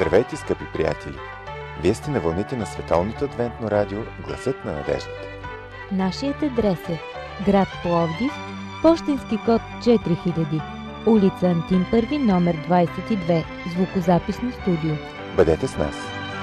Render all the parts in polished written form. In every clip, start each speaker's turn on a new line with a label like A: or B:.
A: Здравейте, скъпи приятели! Вие сте на вълните на Световното адвентно радио Гласът на надеждата.
B: Нашият адрес е град Пловдив, пощенски код 4000, улица Антим Първи, номер 22, звукозаписно студио.
A: Бъдете с нас!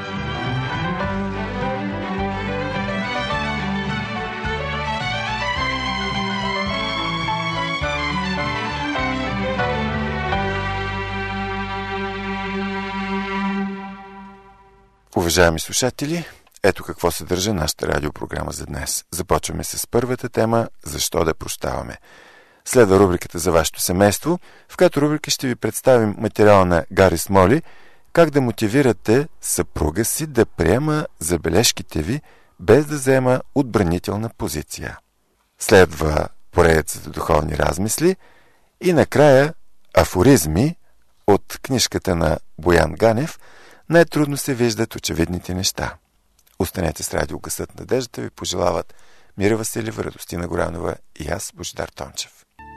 A: Уважаеми слушатели, ето какво съдържа нашата радиопрограма за днес. Започваме с първата тема «Защо да прощаваме?». Следва рубриката за вашето семейство, в която рубрика ще ви представим материала на Гари Смоли «Как да мотивирате съпруга си да приема забележките ви, без да взема отбранителна позиция». Следва поредицата духовни размисли и накрая афоризми от книжката на Боян Ганев «Най-трудно се виждат очевидните неща». Останете с радио Гласът на надеждата, ви пожелават Мира Василева, Радостина Горанова и аз, Божидар Тончев.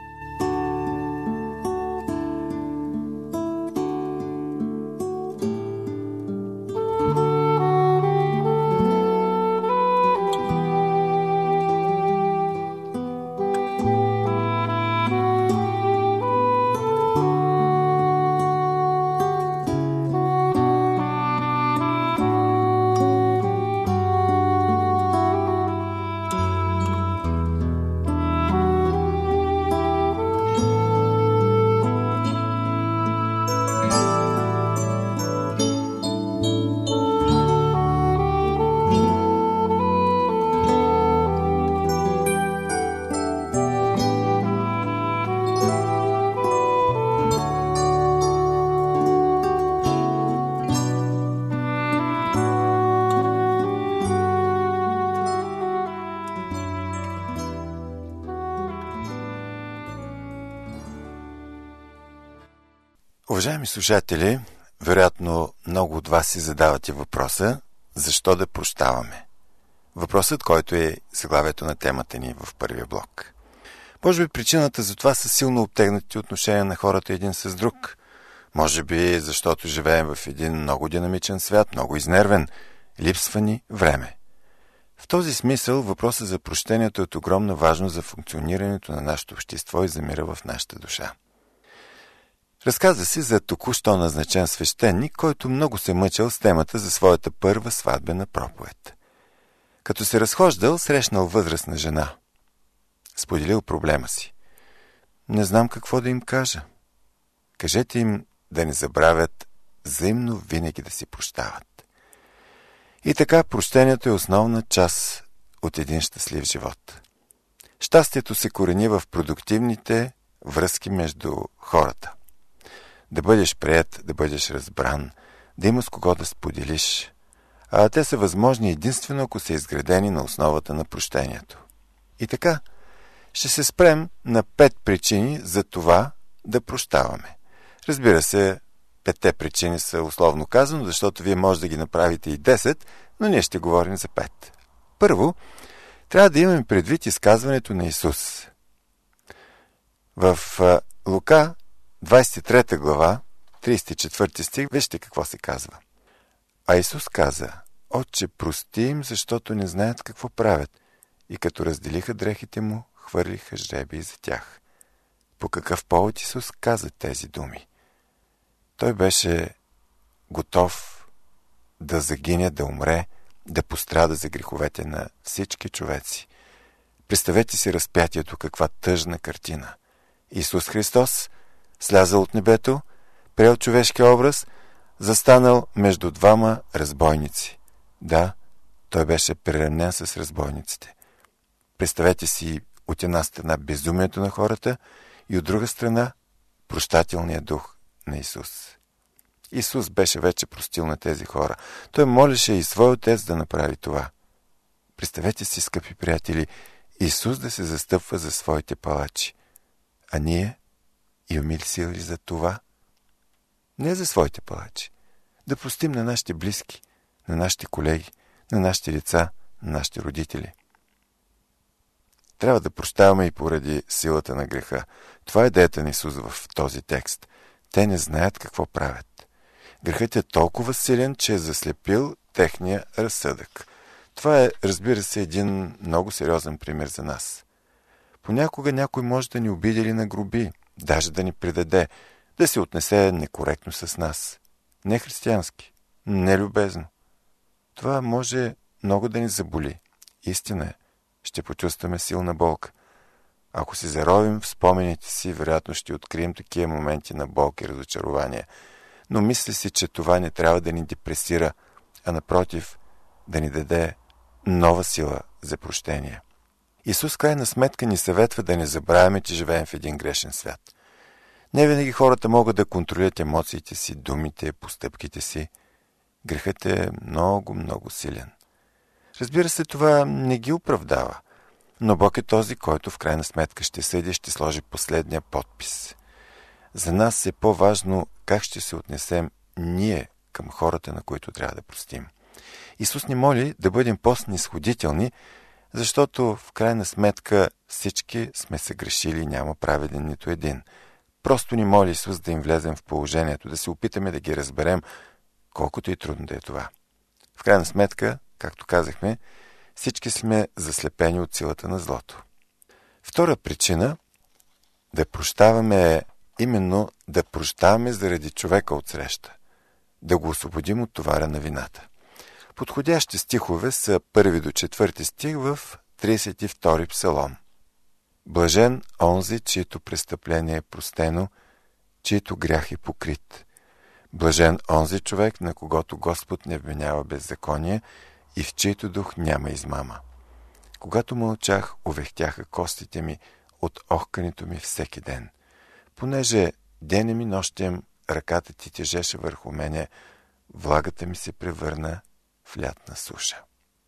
A: Уважаеми слушатели, вероятно много от вас си задавате въпроса «Защо да прощаваме?». Въпросът, който е заглавието на темата ни в първия блок. Може би причината за това са силно обтегнати отношения на хората един с друг. Може би защото живеем в един много динамичен свят, много изнервен, липсва ни време. В този смисъл въпросът за прощението е от огромна важност за функционирането на нашето общество и за мира в нашата душа. Разказва се за току-що назначен свещеник, който много се мъчил с темата за своята първа сватбена проповед. Като се разхождал, срещнал възрастна жена. Споделил проблема си. Не знам какво да им кажа. Кажете им да не забравят взаимно винаги да си прощават. И така прощението е основна част от един щастлив живот. Щастието се корени в продуктивните връзки между хората. Да бъдеш приет, да бъдеш разбран, да има с кого да споделиш. А те са възможни единствено, ако са изградени на основата на прощението. И така, ще се спрем на 5 причини за това да прощаваме. Разбира се, 5 причини са условно казано, защото вие може да ги направите и 10, но ние ще говорим за 5. Първо, трябва да имаме предвид изказването на Исус. В Лука 23 глава, 34 стих, вижте какво се казва. А Исус каза: Отче, прости им, защото не знаят какво правят. И като разделиха дрехите му, хвърлиха жребий за тях. По какъв повод Исус каза тези думи? Той беше готов да загине, да умре, да пострада за греховете на всички човеци. Представете си разпятието, каква тъжна картина. Исус Христос слязал от небето, приел човешки образ, застанал между двама разбойници. Да, той беше приравнен с разбойниците. Представете си от една страна безумието на хората и от друга страна прощателният дух на Исус. Исус беше вече простил на тези хора. Той молеше и свой отец да направи това. Представете си, скъпи приятели, Исус да се застъпва за своите палачи. А ние имаме ли сили за това? Не за своите палачи. Да простим на нашите близки, на нашите колеги, на нашите деца, на нашите родители. Трябва да прощаваме и поради силата на греха. Това е идеята на Исус в този текст. Те не знаят какво правят. Грехът е толкова силен, че е заслепил техния разсъдък. Това е, разбира се, един много сериозен пример за нас. Понякога някой може да ни обиди или нагруби, даже да ни предаде, да се отнесе некоректно с нас. Не християнски, не любезно. Това може много да ни заболи. Истина е, ще почувстваме силна болка. Ако се заровим в спомените си, вероятно ще открием такива моменти на болка и разочарование. Но мисля си, че това не трябва да ни депресира, а напротив, да ни даде нова сила за прощение. Исус крайна сметка ни съветва да не забравяме, че живеем в един грешен свят. Не винаги хората могат да контролират емоциите си, думите, постъпките си. Грехът е много, много силен. Разбира се, това не ги оправдава, но Бог е този, който в крайна сметка ще съди, ще сложи последния подпис. За нас е по-важно как ще се отнесем ние към хората, на които трябва да простим. Исус ни моли да бъдем по-снисходителни, защото в крайна сметка всички сме се грешили и няма праведен нито един. Просто ни моли Исус да им влезем в положението, да се опитаме да ги разберем, колкото и трудно да е това. В крайна сметка, както казахме, всички сме заслепени от силата на злото. Втора причина да прощаваме е именно да прощаваме заради човека отсреща, да го освободим от товара на вината. Подходящи стихове са 1 до 4 стих в 32 псалом. Блажен онзи, чието престъпление е простено, чието грях е покрит. Блажен онзи човек, на когото Господ не вменява беззаконие и в чието дух няма измама. Когато мълчах, увехтяха костите ми от охкането ми всеки ден. Понеже денем и нощем ръката ти тежеше върху мене, влагата ми се превърна в лятна суша.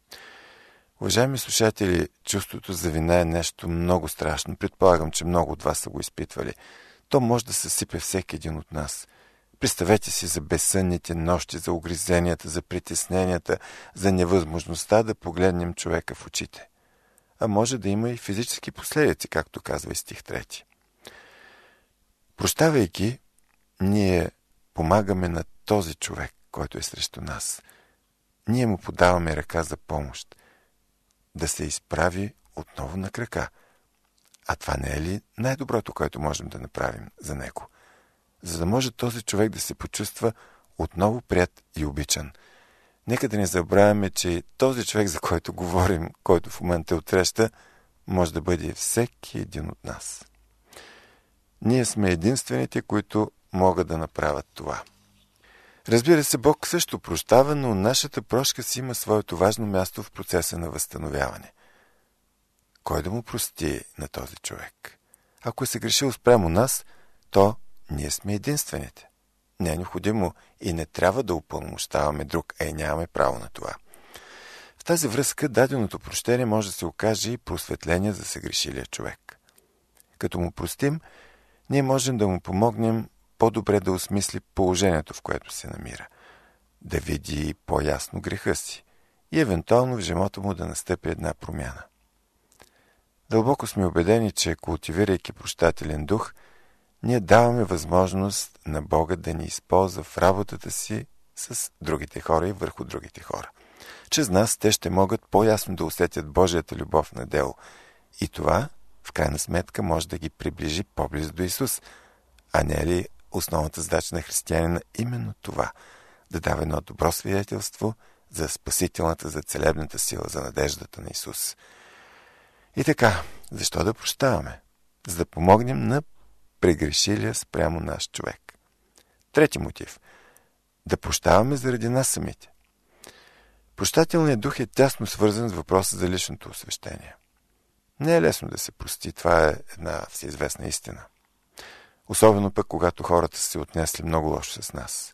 A: Уважаеми слушатели, чувството за вина е нещо много страшно. Предполагам, че много от вас са го изпитвали. То може да съсипе всеки един от нас. Представете си за безсънните нощи, за угризенията, за притесненията, за невъзможността да погледнем човека в очите. А може да има и физически последици, както казва и стих 3. Прощавайки, ние помагаме на този човек, който е срещу нас. Ние му подаваме ръка за помощ, да се изправи отново на крака. А това не е ли най-доброто, което можем да направим за него? За да може този човек да се почувства отново прият и обичан. Нека да не забравяме, че този човек, за който говорим, който в момента отреща, може да бъде всеки един от нас. Ние сме единствените, които могат да направят това. Разбира се, Бог също прощава, но нашата прошка си има своето важно място в процеса на възстановяване. Кой да му прости на този човек? Ако е съгрешил спрямо нас, то ние сме единствените. Не е необходимо и не трябва да упълномощаваме друг, а и нямаме право на това. В тази връзка даденото прощение може да се окаже и просветление за съгрешилия човек. Като му простим, ние можем да му помогнем по-добре да осмисли положението, в което се намира, да види по-ясно греха си и евентуално в живота му да настъпи една промяна. Дълбоко сме убедени, че култивирайки прощателен дух, ние даваме възможност на Бога да ни използва в работата си с другите хора и върху другите хора. Чрез нас те ще могат по-ясно да усетят Божията любов на дело. И това, в крайна сметка, може да ги приближи по-близо до Исус. А не е ли основната задача на християнина именно това? Да дава едно добро свидетелство за спасителната, за целебната сила, за надеждата на Исус. И така, защо да прощаваме? За да помогнем на прегрешилия спрямо наш човек. Трети мотив. Да прощаваме заради нас самите. Прощателният дух е тясно свързан с въпроса за личното освещение. Не е лесно да се прости, това е една всеизвестна истина. Особено пък, когато хората са се отнесли много лошо с нас.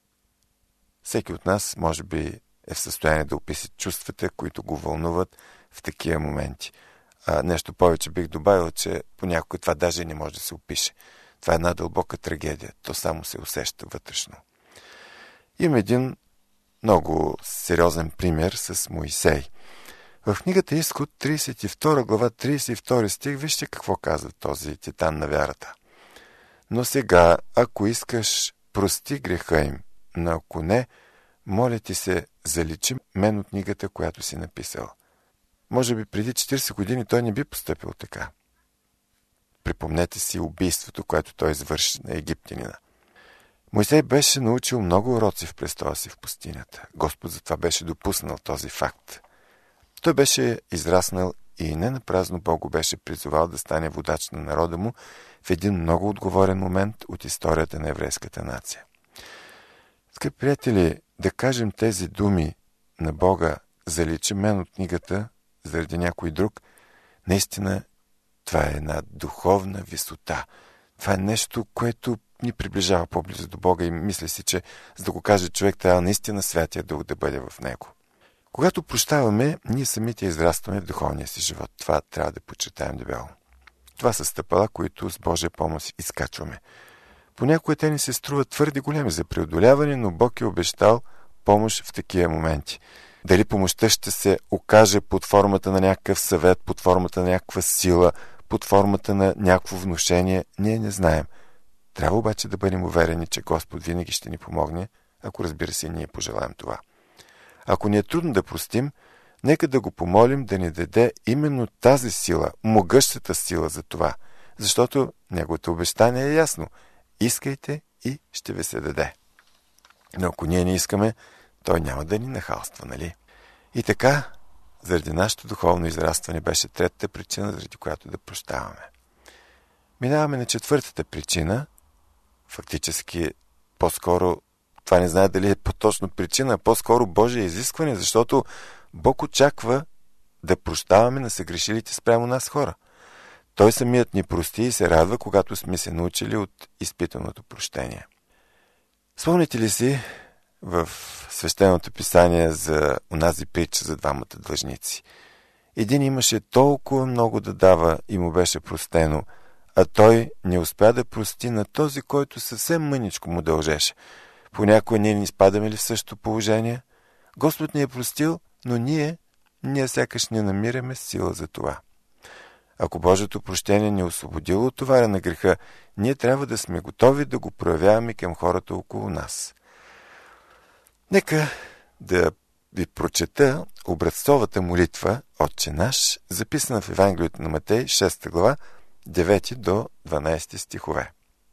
A: Всеки от нас, може би, е в състояние да опише чувствата, които го вълнуват в такива моменти. Нещо повече бих добавил, че понякога това даже не може да се опише. Това е една дълбока трагедия. То само се усеща вътрешно. Има един много сериозен пример с Моисей. В книгата Изход, 32 глава, 32 стих, вижте какво казва този титан на вярата. Но сега, ако искаш, прости греха им, но ако не, моля ти се, заличи мен от книгата, която си написал. Може би преди 40 години той не би постъпил така. Припомнете си убийството, което той извърши на египтянина. Мойсей беше научил много уроци в престоя си в пустинята. Господ затова беше допуснал този факт. Той беше израснал и не напразно Бог го беше призовал да стане водач на народа му в един много отговорен момент от историята на еврейската нация. Скъпи приятели, да кажем тези думи на Бога, заличи мен от книгата заради някой друг, наистина това е една духовна висота. Това е нещо, което ни приближава по-близо до Бога и мисля си, че за да го каже човек, трябва наистина Святия Дух да бъде в него. Когато прощаваме, ние самите израстваме в духовния си живот. Това трябва да подчертаем дебело. Това са стъпала, които с Божия помощ изкачваме. Понякога те ни се струват твърде големи за преодоляване, но Бог е обещал помощ в такива моменти. Дали помощта ще се окаже под формата на някакъв съвет, под формата на някаква сила, под формата на някакво внушение, ние не знаем. Трябва обаче да бъдем уверени, че Господ винаги ще ни помогне, ако разбира се ние пожелаем това. Ако ни е трудно да простим, нека да го помолим да ни даде именно тази сила, могъщата сила за това, защото неговото обещание е ясно. Искайте и ще ви се даде. Но ако ние не искаме, той няма да ни нахалства, нали? И така, заради нашето духовно израстване беше третата причина, заради която да прощаваме. Минаваме на четвъртата причина. Фактически, по-скоро, това не знае дали е по-точно причина, а по-скоро Божие изискване, защото Бог очаква да прощаваме на съгрешилите спрямо нас хора. Той самият ни прости и се радва, когато сме се научили от изпитаното прощение. Спомните ли си в свещеното писание за онази притча за двамата длъжници? Един имаше толкова много да дава и му беше простено, а той не успя да прости на този, който съвсем мъничко му дължеше. Понякога ние не изпадаме ли в същото положение? Господ ни е простил, но ние сякаш не намираме сила за това. Ако Божието прощение ни е освободило от товара на греха, ние трябва да сме готови да го проявяваме към хората около нас. Нека да ви прочета образцовата молитва Отче наш, записана в Евангелието на Матей, 6 глава, 9 до 12 стихове.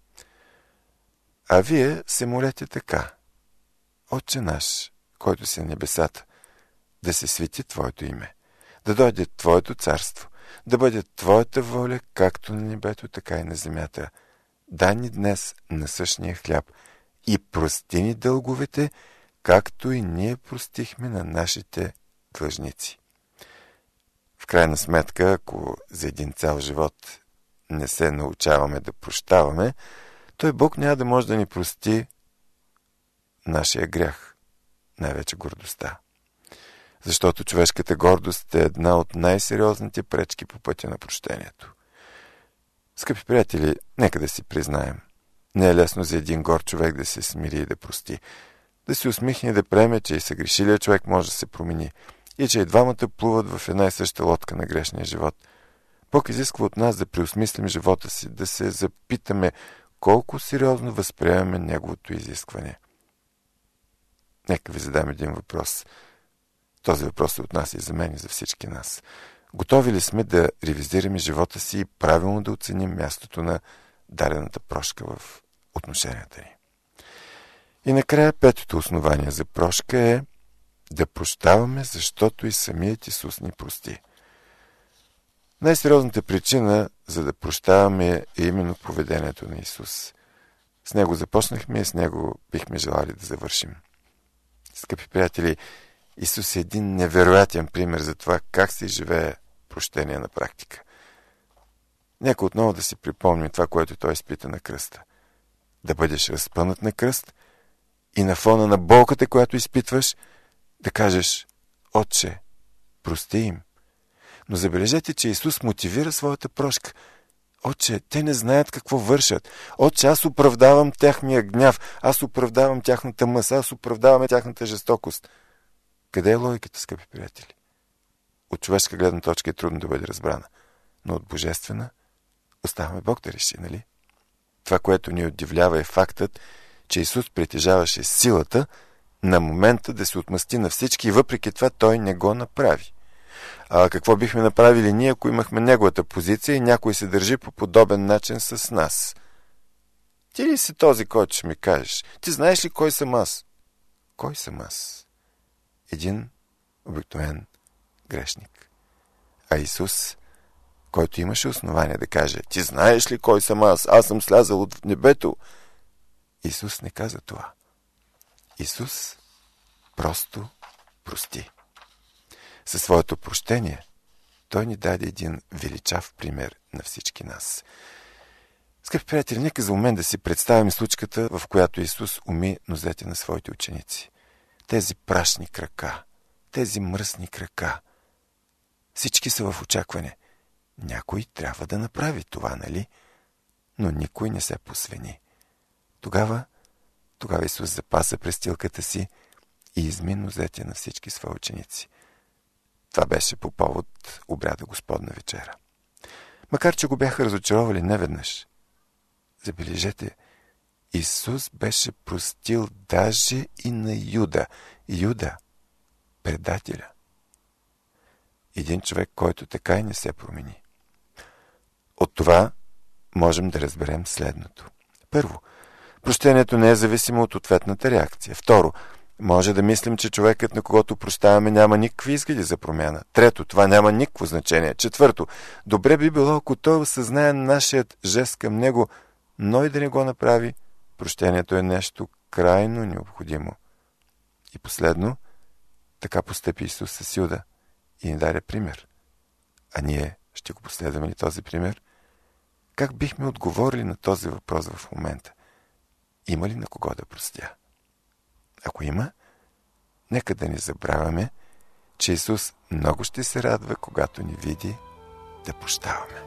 A: А вие се молете така: Отче наш, който си на небесата, да се свети Твоето име, да дойде Твоето царство, да бъде Твоята воля, както на небето, така и на земята. Дай ни днес насъщния хляб и прости ни дълговете, както и ние простихме на нашите длъжници. В крайна сметка, ако за един цял живот не се научаваме да прощаваме, той Бог няма да може да ни прости нашия грях, най-вече гордостта. Защото човешката гордост е една от най-сериозните пречки по пътя на прощението. Скъпи приятели, нека да си признаем. Не е лесно за един гор човек да се смири и да прости. Да се усмихне и да приеме, че и съгрешилият човек може да се промени и че и двамата плуват в една и съща лодка на грешния живот. Бог изисква от нас да преосмислим живота си, да се запитаме колко сериозно възприемаме неговото изискване. Нека ви задам един въпрос. Този въпрос се отнася и за мен и за всички нас. Готови ли сме да ревизираме живота си и правилно да оценим мястото на дадената прошка в отношенията ни? И накрая петото основание за прошка е да прощаваме, защото и самият Исус ни прости. Най-сериозната причина за да прощаваме е именно поведението на Исус. С него започнахме и с него бихме желали да завършим. Скъпи приятели, Исус е един невероятен пример за това как се живее прощение на практика. Нека отново да си припомним това, което той изпита на кръста. Да бъдеш разпънат на кръст и на фона на болката, която изпитваш, да кажеш: Отче, прости им. Но забележете, че Исус мотивира своята прошка. Отче, те не знаят какво вършат. Отче, аз оправдавам тяхния гняв, аз оправдавам тяхната мъс, аз оправдавам тяхната жестокост. Къде е логиката, скъпи приятели? От човешка гледна точка е трудно да бъде разбрана, но от божествена оставаме Бог да реши, нали? Това, което ни удивлява, е фактът, че Исус притежаваше силата на момента да се отмъсти на всички и въпреки това Той не го направи. А какво бихме направили ние, ако имахме неговата позиция и някой се държи по подобен начин с нас? Ти ли си този, който ще ми кажеш? Ти знаеш ли кой съм аз? Кой съм аз? Един обикновен грешник. А Исус, който имаше основание да каже: ти знаеш ли кой съм аз? Аз съм слязал от небето. Исус не каза това. Исус просто прости. Със своето прощение Той ни даде един величав пример на всички нас. Скъпи приятели, нека за момент да си представим случката, в която Исус уми нозете на своите ученици. Тези прашни крака, тези мръсни крака. Всички са в очакване. Някой трябва да направи това, нали? Но никой не се посвени. Тогава Исус запаса престилката си и изми нозете на всички свои ученици. Това беше по повод обряда Господна вечера. Макар че го бяха разочаровали неведнъж, забележете, Исус беше простил даже и на Юда. Юда, предателя. Един човек, който така и не се промени. От това можем да разберем следното. Първо, прощението не е зависимо от ответната реакция. Второ, може да мислим, че човекът, на когото прощаваме, няма никакви изгледи за промяна. Трето, това няма никакво значение. Четвърто, добре би било, ако той осъзнае нашият жест към него, но и да не го направи. Прощението е нещо крайно необходимо. И последно, така постъпи Исус с Юда и ни даде пример. А ние ще го последваме ли този пример? Как бихме отговорили на този въпрос в момента? Има ли на кого да простя? Ако има, нека да не забравяме, че Исус много ще се радва, когато ни види да прощаваме.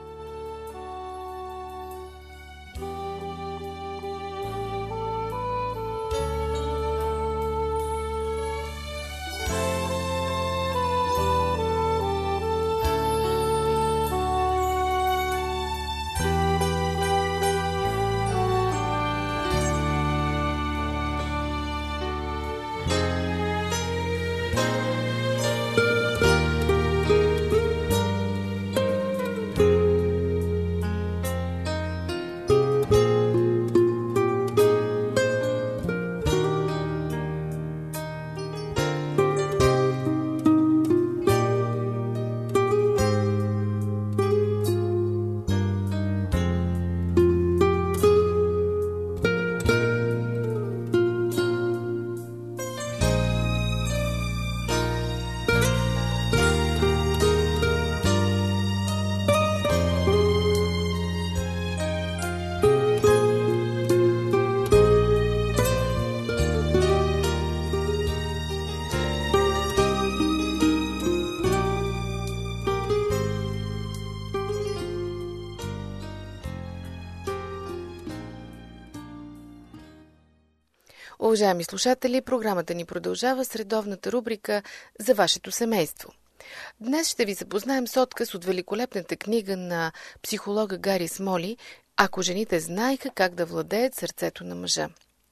C: Уважаеми слушатели, програмата ни продължава с редовната рубрика «За вашето семейство». Днес ще ви запознаем с отказ от великолепната книга на психолога Гари Смоли «Ако жените знаеха как да владеят сърцето на мъжа».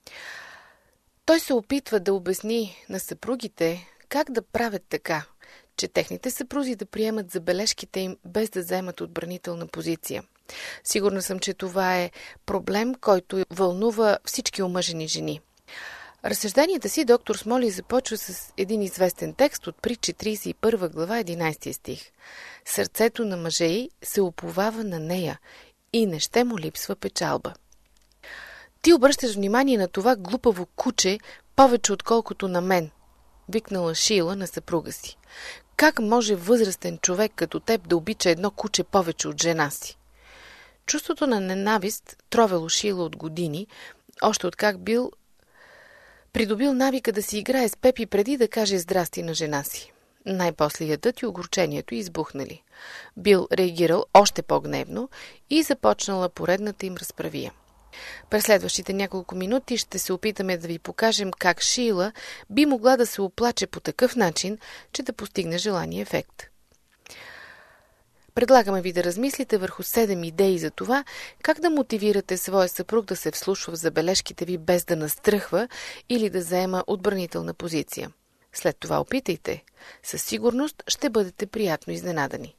C: Той се опитва да обясни на съпругите как да правят така, че техните съпрузи да приемат забележките им без да заемат отбранителна позиция. Сигурна съм, че това е проблем, който вълнува всички омъжени жени. Разсъжденията си доктор Смоли започва с един известен текст от Притчи 31 глава 11 стих. Сърцето на мъжа й се уповава на нея и не ще му липсва печалба. Ти обръщаш внимание на това глупаво куче повече отколкото на мен, викнала Шила на съпруга си. Как може възрастен човек като теб да обича едно куче повече от жена си? Чувството на ненавист тровело Шила от години, още от как придобил навика да си играе с Пепи преди да каже здрасти на жена си. Най-после ядът и огорчението избухнали. Бил реагирал още по-гневно и започнала поредната им разправия. През следващите няколко минути ще се опитаме да ви покажем как Шила би могла да се оплаче по такъв начин, че да постигне желания ефект. Предлагаме ви да размислите върху 7 идеи за това, как да мотивирате своя съпруг да се вслушва в забележките ви без да настръхва или да заема отбранителна позиция. След това опитайте. Със сигурност ще бъдете приятно изненадани.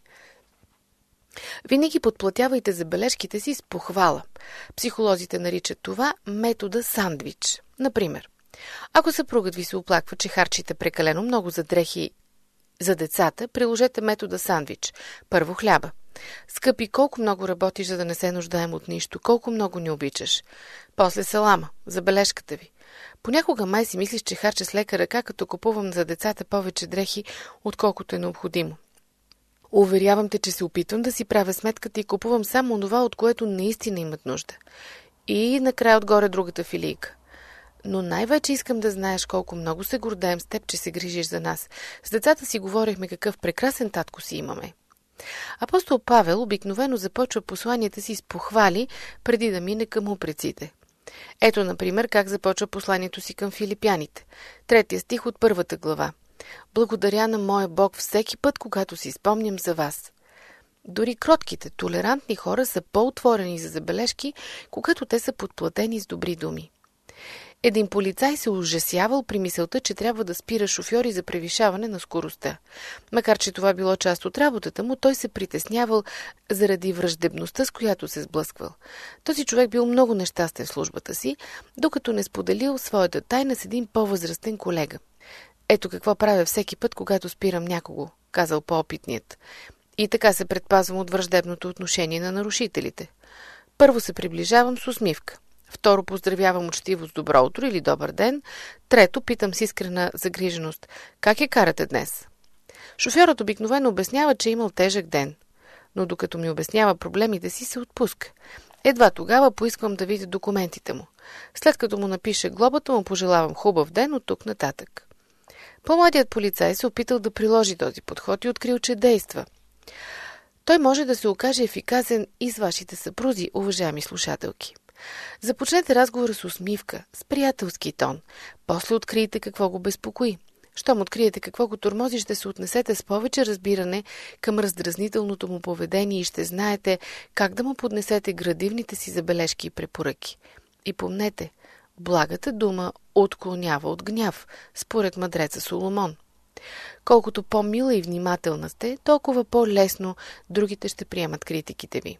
C: Винаги подплатявайте забележките си с похвала. Психолозите наричат това метода сандвич. Например, ако съпругът ви се оплаква, че харчите прекалено много за дрехи за децата, приложете метода сандвич. Първо хляба. Скъпи, колко много работиш, за да не се нуждаем от нищо, колко много ни обичаш. После салама, забележката ви. Понякога май си мислиш, че харча с лека ръка, като купувам за децата повече дрехи, отколкото е необходимо. Уверявам те, че се опитвам да си правя сметката и купувам само това, от което наистина имат нужда. И накрая отгоре другата филийка. Но най-вече искам да знаеш колко много се гордеем с теб, че се грижиш за нас. С децата си говорихме какъв прекрасен татко си имаме. Апостол Павел обикновено започва посланията си с похвали, преди да мине към упреците. Ето, например, как започва посланието си към филипяните. 3 стих от 1 глава. Благодаря на моя Бог всеки път, когато си спомням за вас. Дори кротките, толерантни хора са по-отворени за забележки, когато те са подплатени с добри думи. Един полицай се ужасявал при мисълта, че трябва да спира шофьори за превишаване на скоростта. Макар че това било част от работата му, той се притеснявал заради враждебността, с която се сблъсквал. Този човек бил много нещастен в службата си, докато не споделил своята тайна с един по-възрастен колега. Ето какво правя всеки път, когато спирам някого, казал по-опитният. И така се предпазвам от враждебното отношение на нарушителите. Първо се приближавам с усмивка. Второ, поздравявам учтиво с добро утро или добър ден. Трето, питам с искрена загриженост. Как я карате днес? Шофьорът обикновено обяснява, че е имал тежък ден. Но докато ми обяснява проблемите си, се отпуска. Едва тогава поисквам да видя документите му. След като му напише глобата, му пожелавам хубав ден от тук нататък. По-младият полицай се опитал да приложи този подход и открил, че действа. Той може да се окаже ефикасен и с вашите съпрузи, уважаеми слушателки. Започнете разговора с усмивка, с приятелски тон. После открийте какво го безпокои. Щом откриете какво го тормози, ще се отнесете с повече разбиране към раздразнителното му поведение и ще знаете как да му поднесете градивните си забележки и препоръки. И помнете, благата дума отклонява от гняв, според мъдреца Соломон. Колкото по-мила и внимателна сте, толкова по-лесно другите ще приемат критиките ви.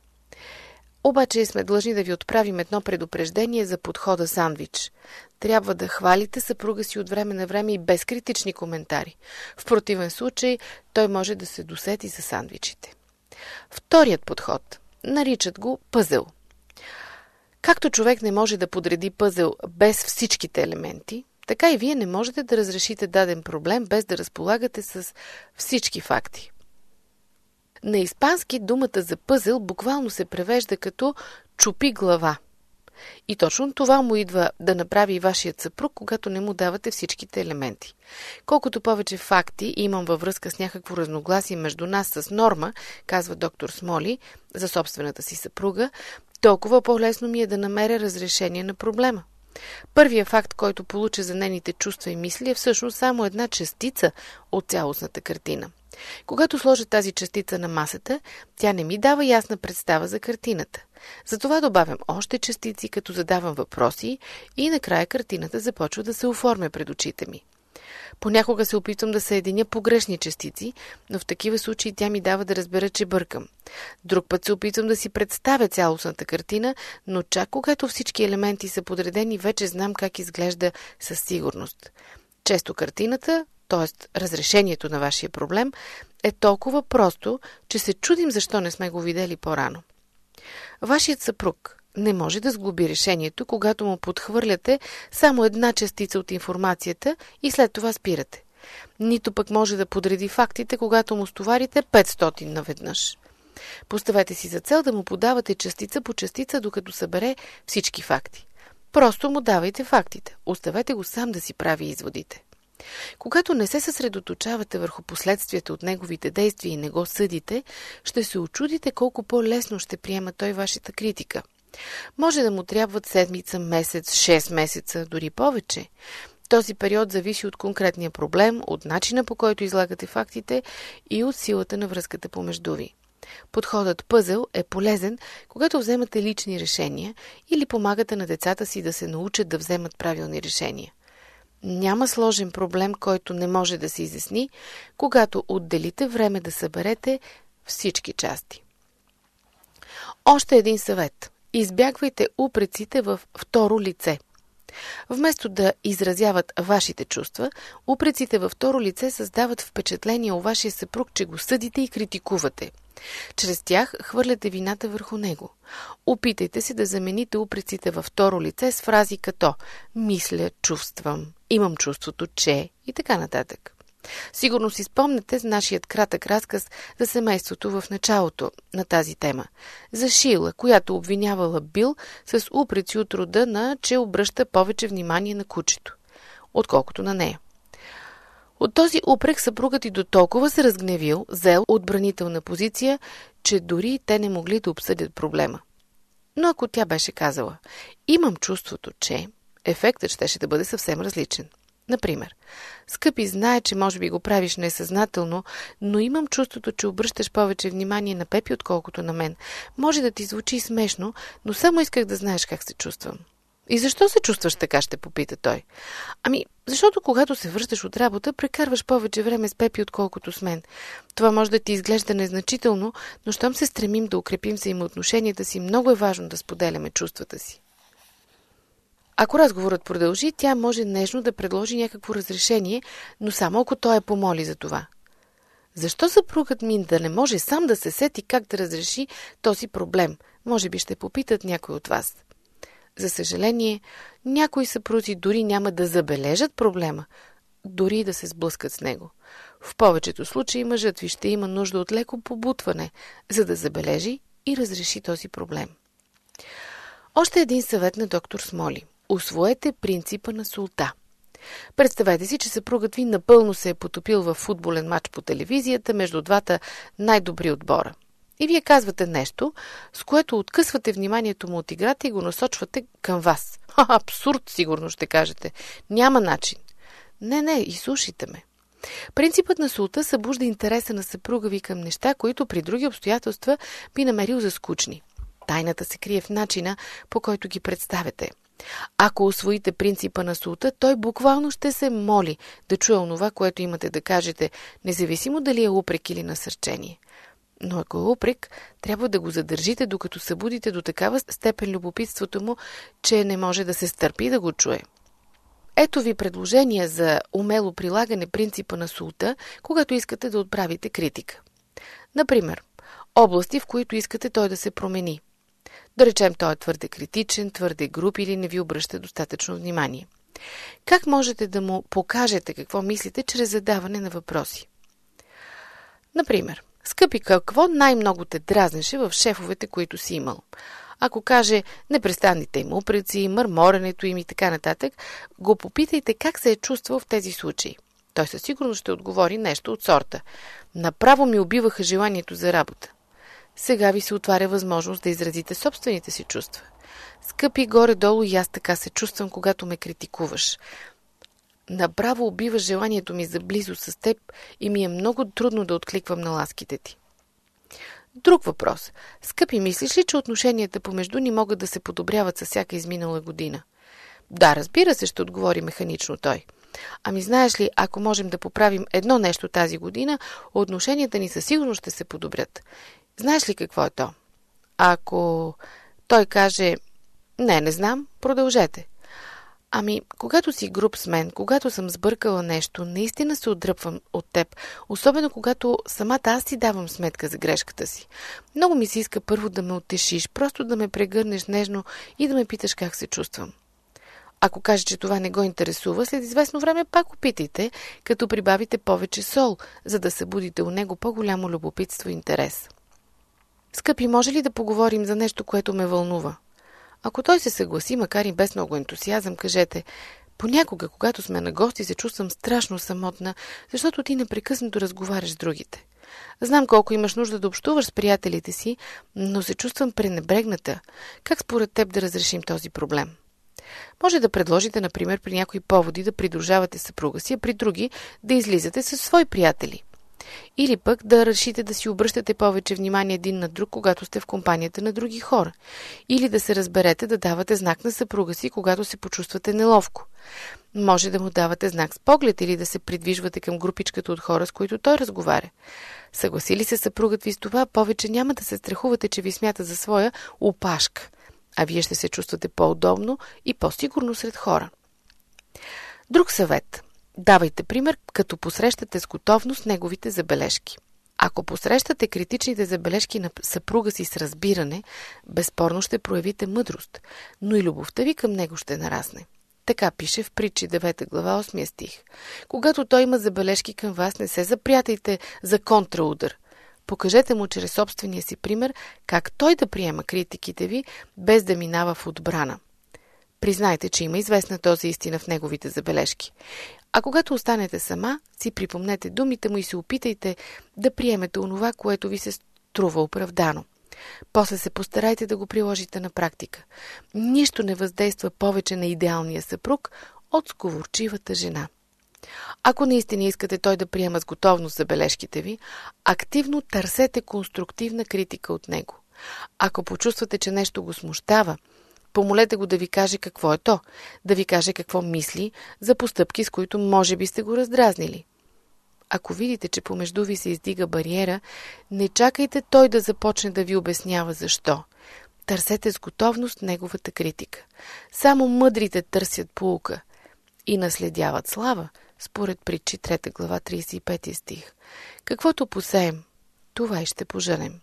C: Обаче сме длъжни да ви отправим едно предупреждение за подхода сандвич. Трябва да хвалите съпруга си от време на време и без критични коментари. В противен случай той може да се досети за сандвичите. Вторият подход. Наричат го пъзел. Както човек не може да подреди пъзел без всичките елементи, така и вие не можете да разрешите даден проблем без да разполагате с всички факти. На испански думата за пъзел буквално се превежда като чупи глава. И точно това му идва да направи и вашият съпруг, когато не му давате всичките елементи. Колкото повече факти имам във връзка с някакво разногласие между нас с Норма, казва доктор Смоли за собствената си съпруга, толкова по-лесно ми е да намеря разрешение на проблема. Първият факт, който получа за нейните чувства и мисли, е всъщност само една частица от цялостната картина. Когато сложа тази частица на масата, тя не ми дава ясна представа за картината. Затова добавям още частици, като задавам въпроси и накрая картината започва да се оформя пред очите ми. Понякога се опитвам да съединя погрешни частици, но в такива случаи тя ми дава да разбера, че бъркам. Друг път се опитвам да си представя цялостната картина, но чак когато всички елементи са подредени, вече знам как изглежда със сигурност. Често картината, т.е. разрешението на вашия проблем, е толкова просто, че се чудим защо не сме го видели по-рано. Вашият съпруг не може да сглоби решението, когато му подхвърляте само една частица от информацията и след това спирате. Нито пък може да подреди фактите, когато му стоварите 500 наведнъж. Поставете си за цел да му подавате частица по частица, докато събере всички факти. Просто му давайте фактите. Оставете го сам да си прави изводите. Когато не се съсредоточавате върху последствията от неговите действия и не го съдите, ще се очудите колко по-лесно ще приема той вашата критика. Може да му трябват седмица, месец, 6 месеца, дори повече. Този период зависи от конкретния проблем, от начина по който излагате фактите и от силата на връзката помежду ви. Подходът пъзел е полезен, когато вземате лични решения или помагате на децата си да се научат да вземат правилни решения. Няма сложен проблем, който не може да се изясни, когато отделите време да съберете всички части. Още един съвет. Избягвайте упреците във второ лице. Вместо да изразяват вашите чувства, упреците във второ лице създават впечатление у вашия съпруг, че го съдите и критикувате. Чрез тях хвърляте вината върху него. Опитайте се да замените упреците във второ лице с фрази като «мисля», «чувствам», «имам чувството, че» и така нататък. Сигурно си спомняте нашият кратък разказ за семейството в началото на тази тема. За Шила, която обвинявала Бил с упреци от рода на, че обръща повече внимание на кучето, отколкото на нея. От този упрек съпругът и до толкова се разгневил, взел отбранителна позиция, че дори те не могли да обсъдят проблема. Но ако тя беше казала «имам чувството, че», ефектът щеше да бъде съвсем различен. Например, скъпи, знае, че може би го правиш несъзнателно, но имам чувството, че обръщаш повече внимание на Пепи, отколкото на мен. Може да ти звучи смешно, но само исках да знаеш как се чувствам. И защо се чувстваш така, ще попита той. Ами, защото когато се връщаш от работа, прекарваш повече време с Пепи, отколкото с мен. Това може да ти изглежда незначително, но щом се стремим да укрепим взаимоотношенията си, много е важно да споделяме чувствата си. Ако разговорът продължи, тя може нежно да предложи някакво разрешение, но само ако той я помоли за това. Защо съпругът ми да не може сам да се сети как да разреши този проблем? Може би ще попитат някой от вас. За съжаление, някои съпрузи дори няма да забележат проблема, дори да се сблъскат с него. В повечето случаи мъжът ви ще има нужда от леко побутване, за да забележи и разреши този проблем. Още един съвет на доктор Смоли. Усвоете принципа на солта. Представете си, че съпругът ви напълно се е потопил в футболен матч по телевизията между двата най-добри отбора. И вие казвате нещо, с което откъсвате вниманието му от играта и го насочвате към вас. Абсурд, сигурно ще кажете. Няма начин. Не, изслушайте ме. Принципът на солта събужда интереса на съпруга ви към неща, които при други обстоятелства би намерил за скучни. Тайната се крие в начина, по който ги представяте. Ако усвоите принципа на солта, той буквално ще се моли да чуе онова, което имате да кажете, независимо дали е упрек или насърчение. Но ако е упрек, трябва да го задържите, докато събудите до такава степен любопитството му, че не може да се стърпи да го чуе. Ето ви предложение за умело прилагане принципа на солта, когато искате да отправите критика. Например, области, в които искате той да се промени. Да речем, той е твърде критичен, твърде груб или не ви обръща достатъчно внимание. Как можете да му покажете какво мислите чрез задаване на въпроси? Например, скъпи, какво най-много те дразнеше в шефовете, които си имал? Ако каже непрестанните им упреци, мърморенето им и така нататък, го попитайте как се е чувствал в тези случаи. Той със сигурност ще отговори нещо от сорта. Направо ми убиваха желанието за работа. Сега ви се отваря възможност да изразите собствените си чувства. Скъпи, горе-долу и аз така се чувствам, когато ме критикуваш. Направо убиваш желанието ми за близо с теб и ми е много трудно да откликвам на ласките ти. Друг въпрос. Скъпи, мислиш ли, че отношенията помежду ни могат да се подобряват със всяка изминала година? Да, разбира се, ще отговори механично той. Ами знаеш ли, ако можем да поправим едно нещо тази година, отношенията ни със сигурност ще се подобрят. Знаеш ли какво е то? Ако той каже, не знам, продължете. Ами, когато си груб с мен, когато съм сбъркала нещо, наистина се отдръпвам от теб, особено когато самата аз си давам сметка за грешката си. Много ми се иска първо да ме утешиш, просто да ме прегърнеш нежно и да ме питаш как се чувствам. Ако каже, че това не го интересува, след известно време пак опитайте, като прибавите повече сол, за да събудите у него по-голямо любопитство и интерес. Скъпи, може ли да поговорим за нещо, което ме вълнува? Ако той се съгласи, макар и без много ентусиазъм, кажете, понякога, когато сме на гости, се чувствам страшно самотна, защото ти непрекъснато разговаряш с другите. Знам колко имаш нужда да общуваш с приятелите си, но се чувствам пренебрегната. Как според теб да разрешим този проблем? Може да предложите, например, при някои поводи да придружавате съпруга си, а при други да излизате със свои приятели. Или пък да решите да си обръщате повече внимание един на друг, когато сте в компанията на други хора. Или да се разберете да давате знак на съпруга си, когато се почувствате неловко. Може да му давате знак с поглед или да се придвижвате към групичката от хора, с които той разговаря. Съгласи ли се съпругът ви с това, повече няма да се страхувате, че ви смята за своя опашка, а вие ще се чувствате по-удобно и по-сигурно сред хора. Друг съвет. Давайте пример, като посрещате с готовност неговите забележки. Ако посрещате критичните забележки на съпруга си с разбиране, безспорно ще проявите мъдрост, но и любовта ви към него ще нарасне. Така пише в Притчи 9 глава 8 стих. Когато той има забележки към вас, не се запрятайте за контраудар. Покажете му чрез собствения си пример как той да приема критиките ви, без да минава в отбрана. Признайте, че има известна доза истина в неговите забележки. А когато останете сама, си припомнете думите му и се опитайте да приемете онова, което ви се струва оправдано. После се постарайте да го приложите на практика. Нищо не въздейства повече на идеалния съпруг от сговорчивата жена. Ако наистина искате той да приема с готовност забележките ви, активно търсете конструктивна критика от него. Ако почувствате, че нещо го смущава, помолете го да ви каже какво е то, да ви каже какво мисли за постъпки, с които може би сте го раздразнили. Ако видите, че помежду ви се издига бариера, не чакайте той да започне да ви обяснява защо. Търсете с готовност неговата критика. Само мъдрите търсят поука и наследяват слава, според Притчи 3 глава 35 стих. Каквото посеем, това и ще поженем.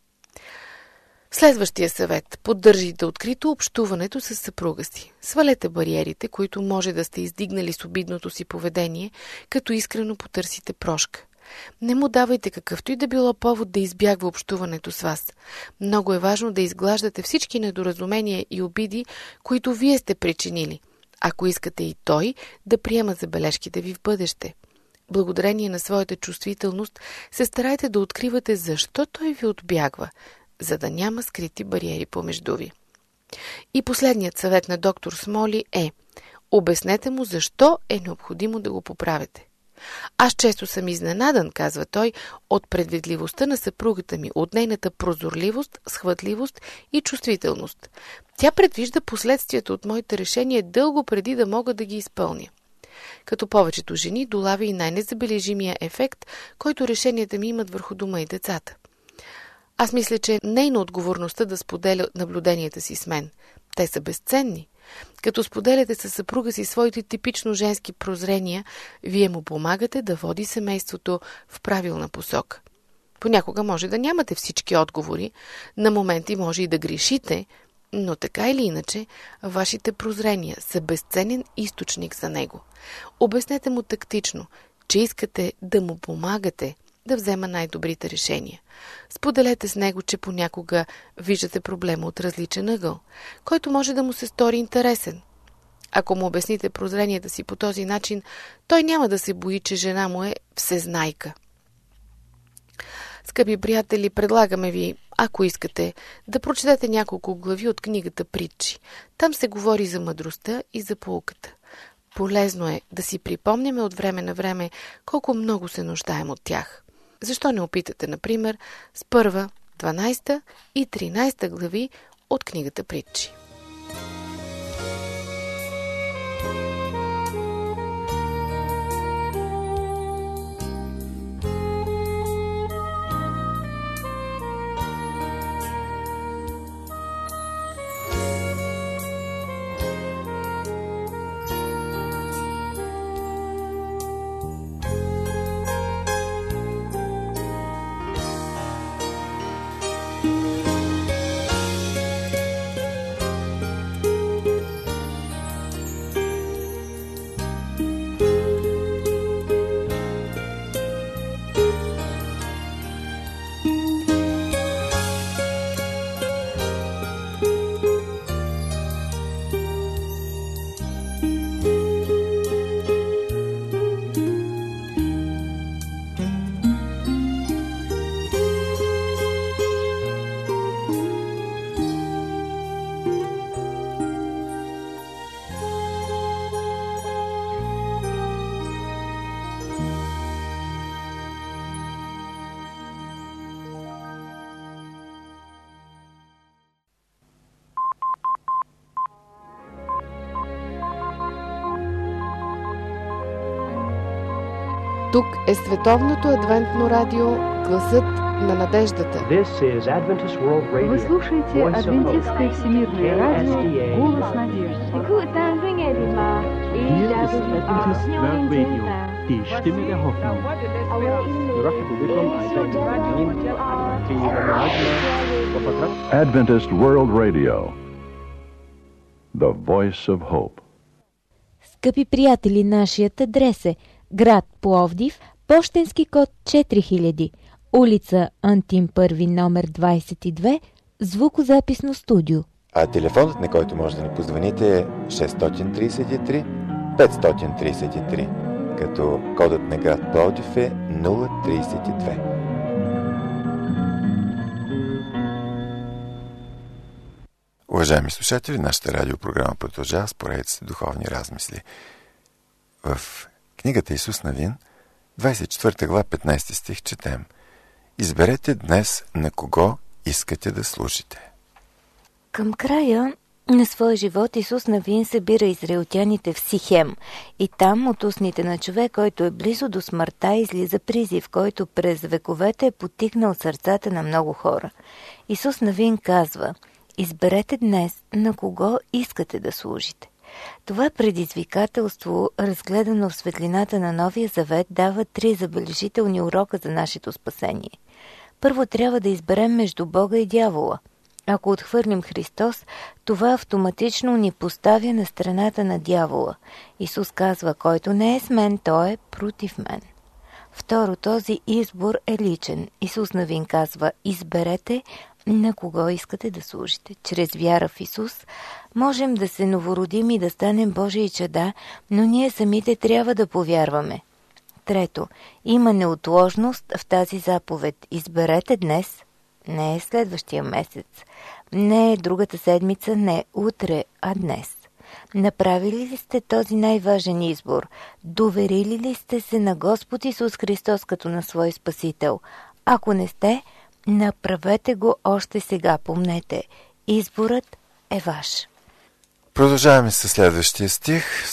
C: Следващия съвет. Поддържайте открито общуването с съпруга си. Свалете бариерите, които може да сте издигнали с обидното си поведение, като искрено потърсите прошка. Не му давайте какъвто и да било повод да избягва общуването с вас. Много е важно да изглаждате всички недоразумения и обиди, които вие сте причинили, ако искате и той да приема забележките ви в бъдеще. Благодарение на своята чувствителност се старайте да откривате защо той ви отбягва, за да няма скрити бариери помежду ви. И последният съвет на доктор Смоли е: обяснете му защо е необходимо да го поправите. Аз често съм изненадан, казва той, от предвидливостта на съпругата ми, от нейната прозорливост, схватливост и чувствителност. Тя предвижда последствията от моите решения дълго преди да мога да ги изпълня. Като повечето жени, долавя и най-незабележимия ефект, който решенията ми имат върху дома и децата. Аз мисля, че нейна отговорността да споделя наблюденията си с мен. Те са безценни. Като споделяте със съпруга си своите типично женски прозрения, вие му помагате да води семейството в правилна посока. Понякога може да нямате всички отговори, на моменти може и да грешите, но така или иначе, вашите прозрения са безценен източник за него. Обяснете му тактично, че искате да му помагате да взема най-добрите решения. Споделете с него, че понякога виждате проблема от различен ъгъл, който може да му се стори интересен. Ако му обясните прозренията си по този начин, той няма да се бои, че жена му е всезнайка. Скъпи приятели, предлагаме ви, ако искате, да прочетете няколко глави от книгата Притчи. Там се говори за мъдростта и за поуката. Полезно е да си припомняме от време на време колко много се нуждаем от тях. Защо не опитате, например, с 1, 12 и 13 глави от книгата Притчи? Тук е Световното адвентно радио, гласът на надеждата.
D: Вы слушаете Адвентистское всемирное радио «Голос надежды».
E: Die Stimme der Hoffnung.
F: Adventist World Radio, the voice of hope.
B: Скъпи приятели, нашият адрес е град Пловдив, пощенски код 4000, улица Антим Първи, номер 22, звукозаписно студио.
A: А телефонът, на който може да ни позвоните, е 633 533, като кодът на град Пловдив е 032. Уважаеми слушатели, нашата радиопрограма продължава с поредицата духовни размисли. В книгата Исус Навин, 24 глава, 15 стих, четем: изберете днес на кого искате да служите.
B: Към края на своя живот Исус Навин събира израелтяните в Сихем и там от устните на човек, който е близо до смъртта, излиза призив, който през вековете е потикнал сърцата на много хора. Исус Навин казва: изберете днес на кого искате да служите. Това предизвикателство, разгледано в светлината на Новия Завет, дава 3 забележителни урока за нашето спасение. Първо, трябва да изберем между Бога и дявола. Ако отхвърлим Христос, това автоматично ни поставя на страната на дявола. Исус казва: който не е с мен, той е против мен. Второ, този избор е личен. Исус Навин казва: изберете на кого искате да служите. Чрез вяра в Исус можем да се новородим и да станем Божии чада, но ние самите трябва да повярваме. Трето, има неотложност в тази заповед. Изберете днес, не е следващия месец, не е другата седмица, не утре, а днес. Направили ли сте този най-важен избор? Доверили ли сте се на Господ Исус Христос като на свой Спасител? Ако не сте, направете го още сега. Помнете, изборът е ваш.
A: Продължаваме с следващия стих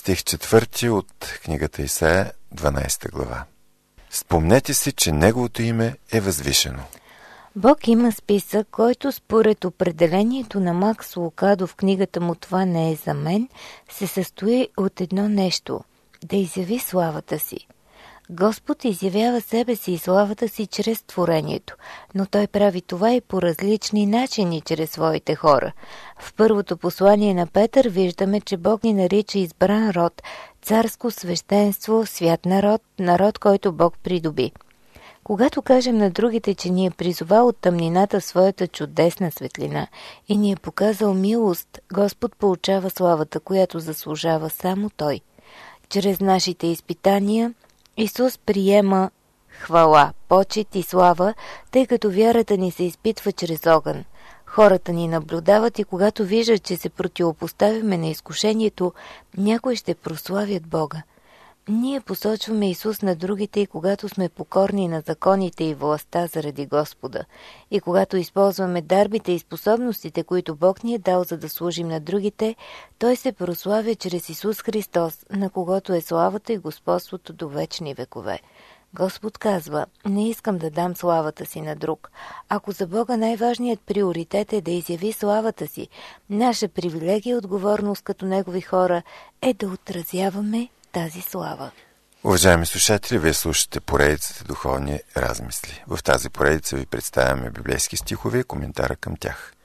A: 4 от книгата Исаия, 12 глава. Спомнете си, че Неговото име е възвишено.
B: Бог има списък, който според определението на Макс Лукадо в книгата му "Това не е за мен", се състои от едно нещо – да изяви славата си. Господ изявява себе си и славата си чрез творението, но Той прави това и по различни начини чрез своите хора. В първото послание на Петър виждаме, че Бог ни нарича избран род, царско свещенство, свят народ, народ, който Бог придоби. Когато кажем на другите, че ни е призовал от тъмнината в своята чудесна светлина и ни е показал милост, Господ получава славата, която заслужава само Той. Чрез нашите изпитания Исус приема хвала, почет и слава, тъй като вярата ни се изпитва чрез огън. Хората ни наблюдават и когато виждат, че се противопоставяме на изкушението, някои ще прославят Бога. Ние посочваме Исус на другите и когато сме покорни на законите и властта заради Господа. И когато използваме дарбите и способностите, които Бог ни е дал, за да служим на другите, Той се прославя чрез Исус Христос, на когото е славата и господството до вечни векове. Господ казва: не искам да дам славата си на друг. Ако за Бога най-важният приоритет е да изяви славата си, наша привилегия и отговорност като Негови хора е да отразяваме тази слава.
A: Уважаеми слушатели, вие слушате поредицата духовни размисли. В тази поредица ви представяме библейски стихове и коментара към тях.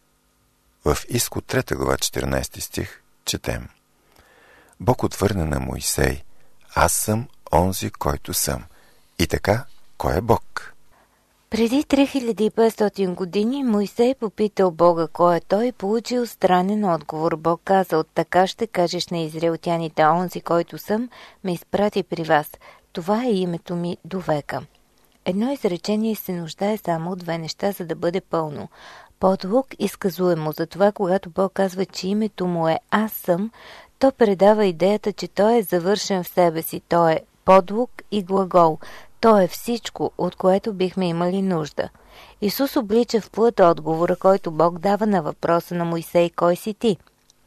A: В Изход 3 глава 14 стих четем: Бог отвърна на Моисей: аз съм онзи, който съм. И така, кой е Бог?
B: Преди 3500 години Моисей попитал Бога кой е той и получил странен отговор. Бог казал: така ще кажеш на израелтяните: онзи, който съм, ме изпрати при вас. Това е името ми до века. Едно изречение се нуждае само от 2 неща, за да бъде пълно. Подлог и сказуемо. Затова, когато Бог казва, че името му е аз съм, то предава идеята, че той е завършен в себе си. Той е подлог и глагол. То е всичко, от което бихме имали нужда. Исус облича в плът отговора, който Бог дава на въпроса на Моисей: кой си ти?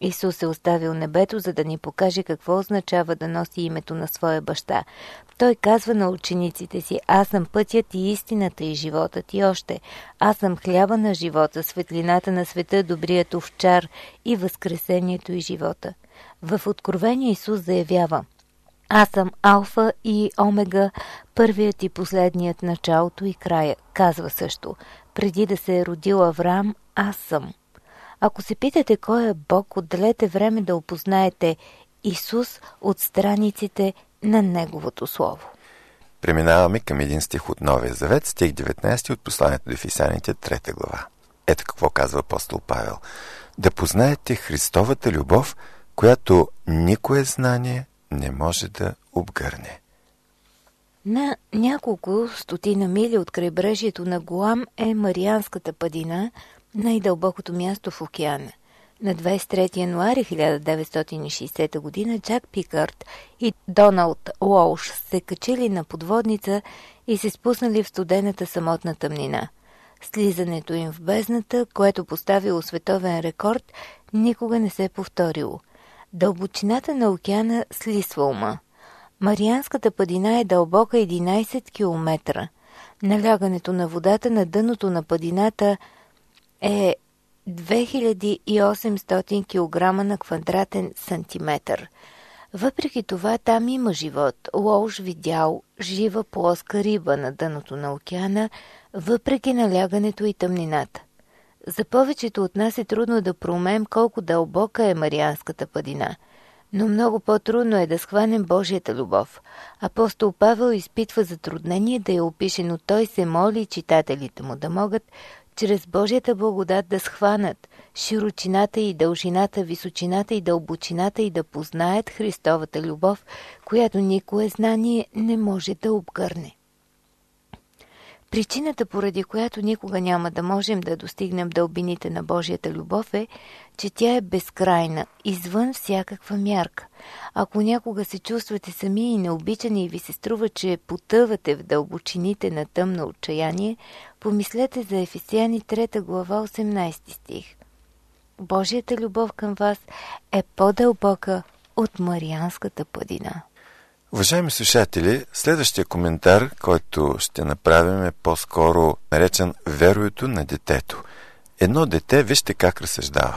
B: Исус е оставил небето, за да ни покаже какво означава да носи името на своя баща. Той казва на учениците си: аз съм пътят и истината и животът. И още: аз съм хляба на живота, светлината на света, добрият овчар и възкресението и живота. В Откровение Исус заявява: аз съм Алфа и Омега, първият и последният, началото и края. Казва също: преди да се е родил Авраам, аз съм. Ако се питате кой е Бог, отделете време да опознаете Исус от страниците на Неговото Слово.
A: Преминаваме към един стих от Новия Завет, стих 19 от посланието до Ефесяните, 3 глава. Ето какво казва апостол Павел: да познаете Христовата любов, която никое знание не може да обгърне.
B: На няколко стотина мили от крайбрежието на Гуам е Марианската падина, най-дълбокото място в океана. На 23 януари 1960 година Джак Пикард и Доналд Уолш се качили на подводница и се спуснали в студената самотна тъмнина. Слизането им в бездната, което поставило световен рекорд, никога не се повторило. Дълбочината на океана слисва ума. Марианската падина е дълбока 11 км. Налягането на водата на дъното на падината е 2800 кг на квадратен сантиметър. Въпреки това там има живот. Уолш видял жива плоска риба на дъното на океана, въпреки налягането и тъмнината. За повечето от нас е трудно да проумеем колко дълбока е Марианската падина, но много по-трудно е да схванем Божията любов. Апостол Павел изпитва затруднение да я опише, но той се моли читателите му да могат чрез Божията благодат да схванат широчината и дължината, височината и дълбочината и да познаят Христовата любов, която никое знание не може да обгърне. Причината, поради която никога няма да можем да достигнем дълбините на Божията любов е, че тя е безкрайна, извън всякаква мярка. Ако някога се чувствате сами и необичани и ви се струва, че потъвате в дълбочините на тъмно отчаяние, помислете за Ефесяни 3 глава 18 стих. Божията любов към вас е по-дълбока от Марианската падина.
A: Уважаеми слушатели, следващия коментар, който ще направим, е по-скоро наречен веруюто на детето. Едно дете, вижте как разсъждава.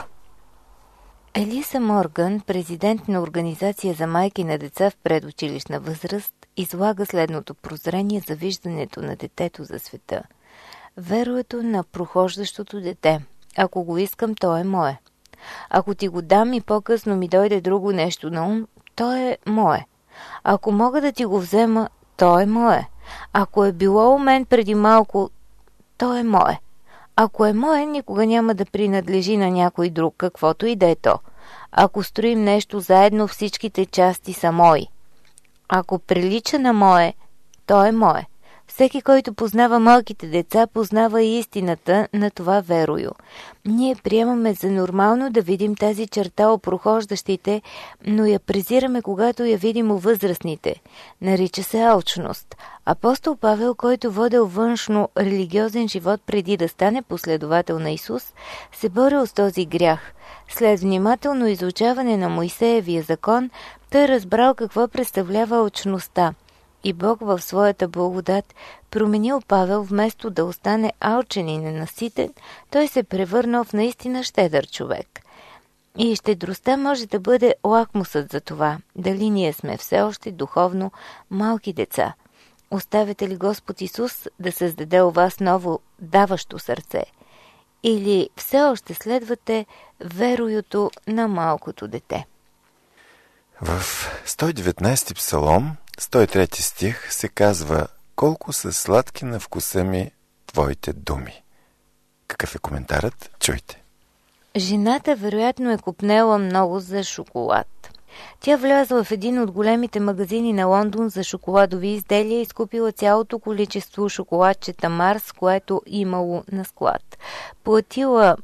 B: Елиса Морган, президент на Организация за майки на деца в предучилищна възраст, излага следното прозрение за виждането на детето за света. Веруюто на прохождащото дете. Ако го искам, то е мое. Ако ти го дам и по-късно ми дойде друго нещо на ум, то е мое. Ако мога да ти го взема, то е мое. Ако е било у мен преди малко, то е мое. Ако е мое, никога няма да принадлежи на някой друг, каквото и да е то. Ако строим нещо заедно, всичките части са мои. Ако прилича на мое, то е мое. Всеки, който познава малките деца, познава и истината на това верою. Ние приемаме за нормално да видим тази черта у прохождащите, но я презираме, когато я видим у възрастните. Нарича се алчност. Апостол Павел, който водел външно религиозен живот преди да стане последовател на Исус, се борил с този грях. След внимателно изучаване на Моисеевия закон, той разбрал какво представлява алчността. И Бог в своята благодат променил Павел, вместо да остане алчен и ненаситен, той се превърнал в наистина щедър човек. И щедростта може да бъде лакмусът за това, дали ние сме все още духовно малки деца. Оставяте ли Господ Исус да създаде у вас ново даващо сърце? Или все още следвате веруюто на малкото дете?
A: В 119 псалом, 103 стих се казва: колко са сладки на вкуса ми твоите думи. Какъв е коментарът? Чуйте.
B: Жената вероятно е купнела много за шоколад. Тя влязла в един от големите магазини на Лондон за шоколадови изделия и скупила цялото количество шоколадчета Марс, което имало на склад. Платила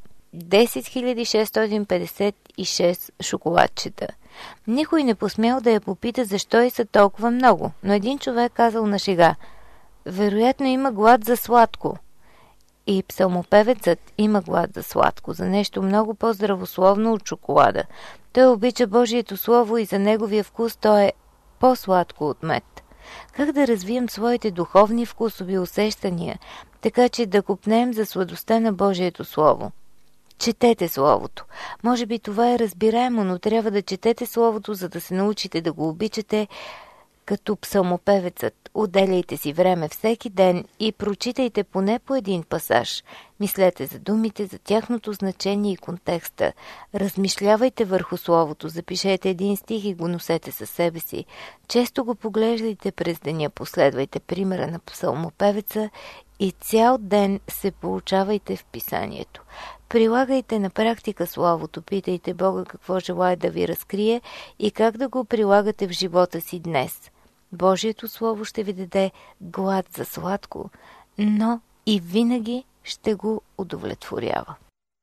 B: 10 656 шоколадчета. Никой не посмял да я попита защо и са толкова много, но един човек казал на шега: вероятно има глад за сладко. И псалмопевецът има глад за сладко, за нещо много по-здравословно от шоколада. Той обича Божието Слово и за неговия вкус то е по-сладко от мед. Как да развием своите духовни вкусови усещания, така че да копнем за сладостта на Божието Слово? Четете Словото. Може би това е разбираемо, но трябва да четете Словото, за да се научите да го обичате като псалмопевецът. Отделяйте си време всеки ден и прочитайте поне по един пасаж. Мислете за думите, за тяхното значение и контекста. Размишлявайте върху Словото, запишете един стих и го носете със себе си. Често го поглеждайте през деня, последвайте примера на псалмопевеца и цял ден се поучавайте в писанието. Прилагайте на практика Словото, питайте Бога какво желае да ви разкрие и как да го прилагате в живота си днес. Божието Слово ще ви даде глад за сладко, но и винаги ще го удовлетворява.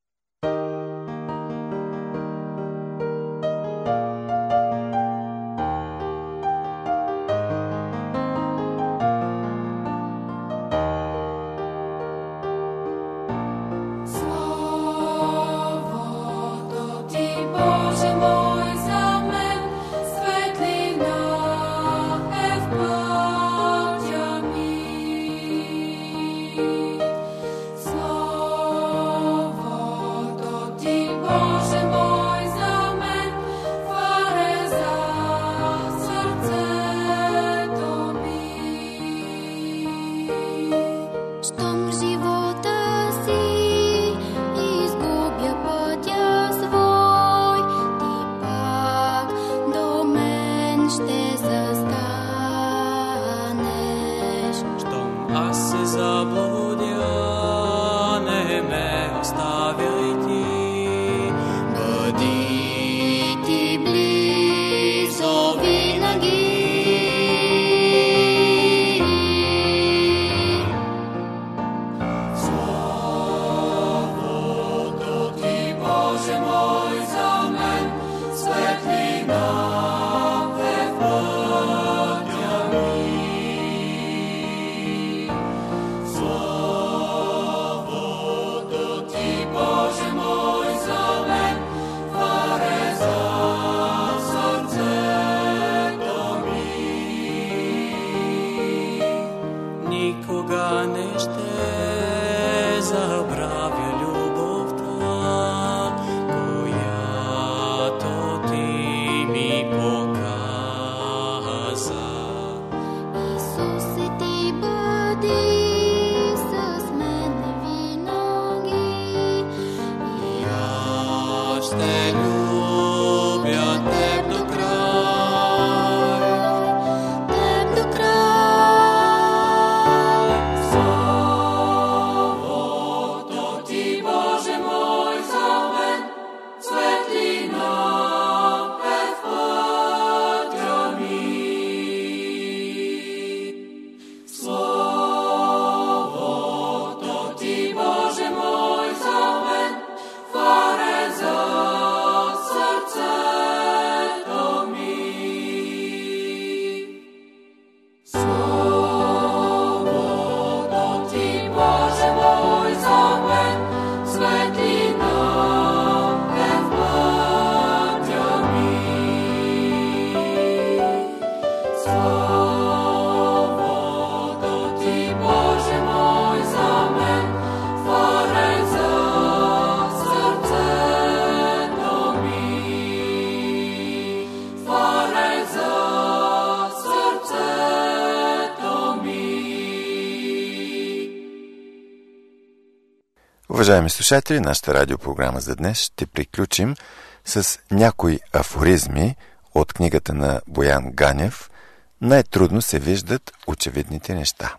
A: Уважаеми слушатели, нашата радиопрограма за днес ще приключим с някои афоризми от книгата на Боян Ганев «Най-трудно се виждат очевидните неща».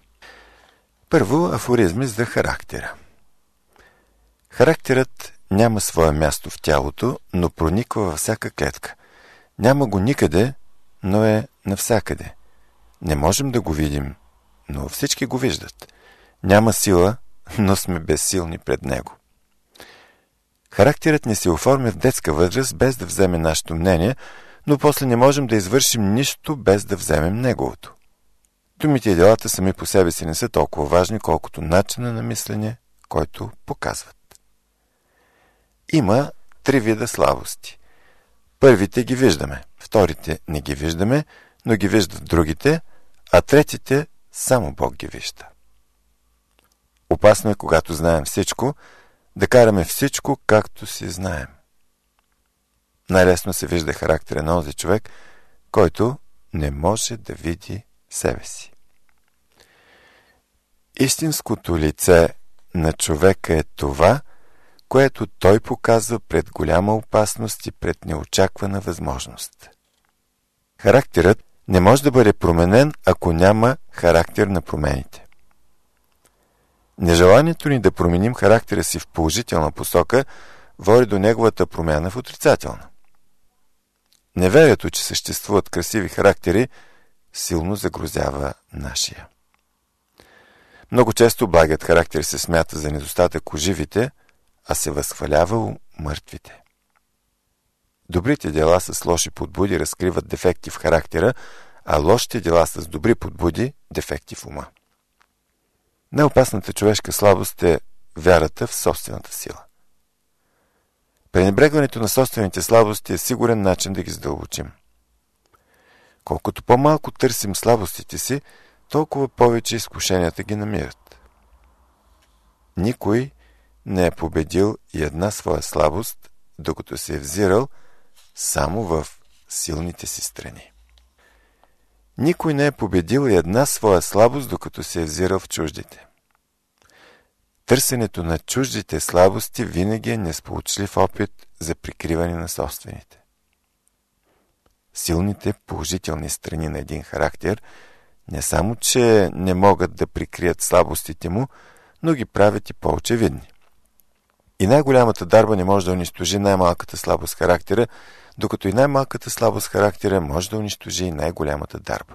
A: Първо, афоризми за характера. Характерът няма свое място в тялото, но прониква във всяка клетка. Няма го никъде, но е навсякъде. Не можем да го видим, но всички го виждат. Няма сила, но сме безсилни пред него. Характерът ни се оформя в детска възраст, без да вземе нашето мнение, но после не можем да извършим нищо, без да вземем неговото. Думите и делата сами по себе си не са толкова важни, колкото начина на мислене, който показват. Има 3 вида слабости. Първите ги виждаме, вторите не ги виждаме, но ги виждат другите, а третите само Бог ги вижда. Опасно е, когато знаем всичко, да караме всичко, както си знаем. Най-лесно се вижда характера на онзи човек, който не може да види себе си. Истинското лице на човека е това, което той показва пред голяма опасност и пред неочаквана възможност. Характерът не може да бъде променен, ако няма характер на промените. Нежеланието ни да променим характера си в положителна посока води до неговата промяна в отрицателна. Неверието, че съществуват красиви характери, силно загрозява нашия. Много често благият характер се смята за недостатък у живите, а се възхвалява у мъртвите. Добрите дела с лоши подбуди разкриват дефекти в характера, а лошите дела с добри подбуди – дефекти в ума. Най-опасната човешка слабост е вярата в собствената сила. Пренебрегването на собствените слабости е сигурен начин да ги задълбочим. Колкото по-малко търсим слабостите си, толкова повече изкушенията ги намират. Никой не е победил и една своя слабост, докато се е взирал само в силните си страни. Никой не е победил и една своя слабост, докато се е взирал в чуждите. Търсенето на чуждите слабости винаги е несполучлив опит за прикриване на собствените. Силните положителни страни на един характер не само, че не могат да прикрият слабостите му, но ги правят и по-очевидни. И най-голямата дарба не може да унищожи най-малката слабост характера, докато и най-малката слабост характера може да унищожи и най-голямата дарба.